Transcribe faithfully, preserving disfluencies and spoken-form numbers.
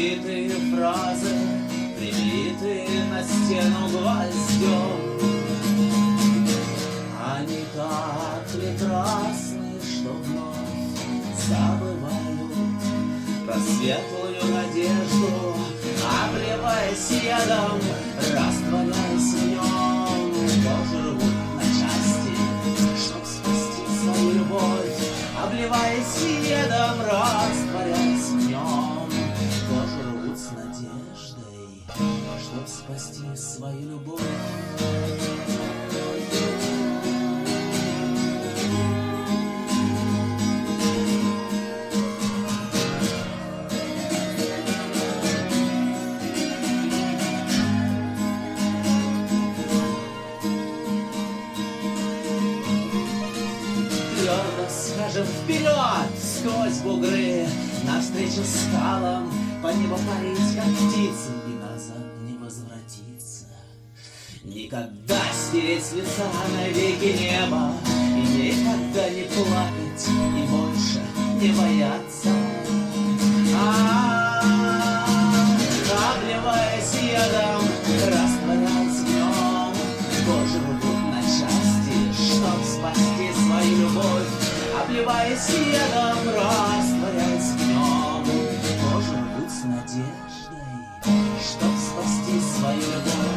забытые фразы, прибитые на стену гвоздем. Они так прекрасны, что вновь забывают про светлую надежду, обливаясь ядом, растворяясь в нем. Тоже рвут на части, чтоб спасти свою любовь, обливаясь ядом, растворяясь в нем. Тоже рвут с надеждой, чтоб спасти свою любовь. Скажем вперед сквозь бугры, навстречу скалам, по небу парить, как птицы, и назад не возвратиться. Никогда стереть с лица навеки небо, и никогда не плакать, и больше не бояться. А-а-а, обливаясь ядом, растворяясь в нем, кожу рвут на части, чтоб спасти свою любовь. Обливаясь ядом, растворяясь в нем, кожу рвут с надеждой, чтоб спасти свою любовь.